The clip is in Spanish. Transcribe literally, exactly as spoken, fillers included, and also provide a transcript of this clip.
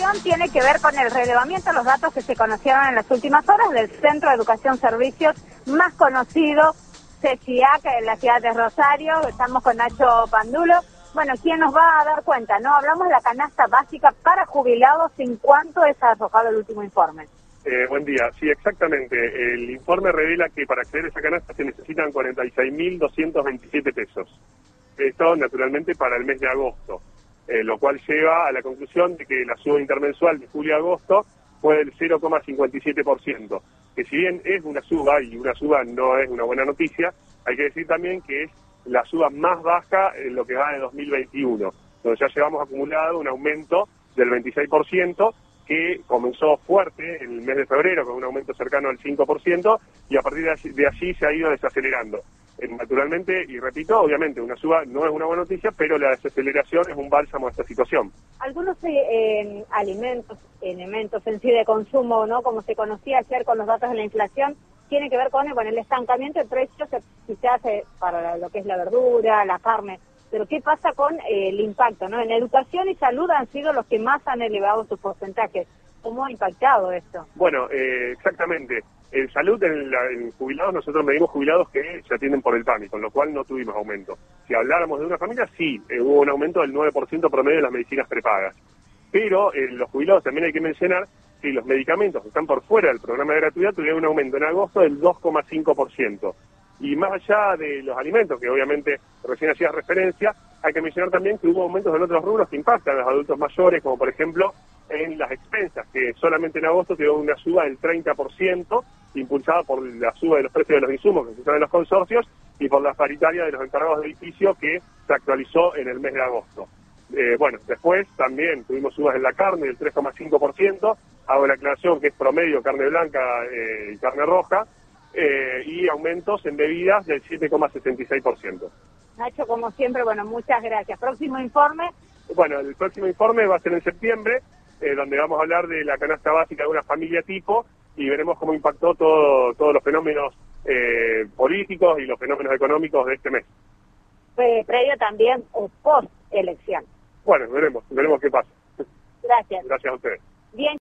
información tiene que ver con el relevamiento de los datos que se conocieron en las últimas horas del Centro de Educación Servicios más conocido, CECIAC, en la ciudad de Rosario. Estamos con Nacho Pandulo. Bueno, ¿quién nos va a dar cuenta? No, hablamos de la canasta básica para jubilados. ¿En cuánto es arrojado el último informe? Eh, buen día. Sí, exactamente. El informe revela que para acceder a esa canasta se necesitan cuarenta y seis mil doscientos veintisiete pesos. Esto, naturalmente, para el mes de agosto, eh, lo cual lleva a la conclusión de que la suba intermensual de julio a agosto fue del cero coma cincuenta y siete por ciento, que si bien es una suba, y una suba no es una buena noticia, hay que decir también que es la suba más baja en lo que va de dos mil veintiuno, donde ya llevamos acumulado un aumento del veintiséis por ciento, que comenzó fuerte en el mes de febrero con un aumento cercano al cinco por ciento y a partir de allí, de allí se ha ido desacelerando. Eh, naturalmente, y repito, obviamente una suba no es una buena noticia, pero la desaceleración es un bálsamo a esta situación. Algunos eh, eh, alimentos, elementos en sí de consumo, ¿no? Como se conocía ayer con los datos de la inflación, tiene que ver con, con el estancamiento de precios, quizás eh, para lo que es la verdura, la carne. Pero ¿qué pasa con eh, el impacto, ¿no? En educación y salud han sido los que más han elevado sus porcentajes. ¿Cómo ha impactado esto? Bueno, eh, exactamente. En salud, en, la, en jubilados, nosotros medimos jubilados que se atienden por el PAMI, con lo cual no tuvimos aumento. Si habláramos de una familia, sí, eh, hubo un aumento del nueve por ciento promedio de las medicinas prepagas. Pero en eh, los jubilados también hay que mencionar que los medicamentos que están por fuera del programa de gratuidad tuvieron un aumento en agosto del dos coma cinco por ciento. Y más allá de los alimentos, que obviamente recién hacía referencia, hay que mencionar también que hubo aumentos en otros rubros que impactan a los adultos mayores, como por ejemplo en las expensas, que solamente en agosto tuvo una suba del treinta por ciento, impulsada por la suba de los precios de los insumos que se usan en los consorcios y por la paritaria de los encargados de edificio que se actualizó en el mes de agosto. Eh, bueno, después también tuvimos subas en la carne del tres coma cinco por ciento, hago la aclaración que es promedio carne blanca eh, y carne roja, Eh, y aumentos en bebidas del siete coma sesenta y seis por ciento. Nacho, como siempre, bueno, muchas gracias. Próximo informe. Bueno, el próximo informe va a ser en septiembre, eh, donde vamos a hablar de la canasta básica de una familia tipo y veremos cómo impactó todo, todos los fenómenos eh, políticos y los fenómenos económicos de este mes. Eh, previo también o post elección. Bueno, veremos, veremos qué pasa. Gracias. Gracias a ustedes. Bien.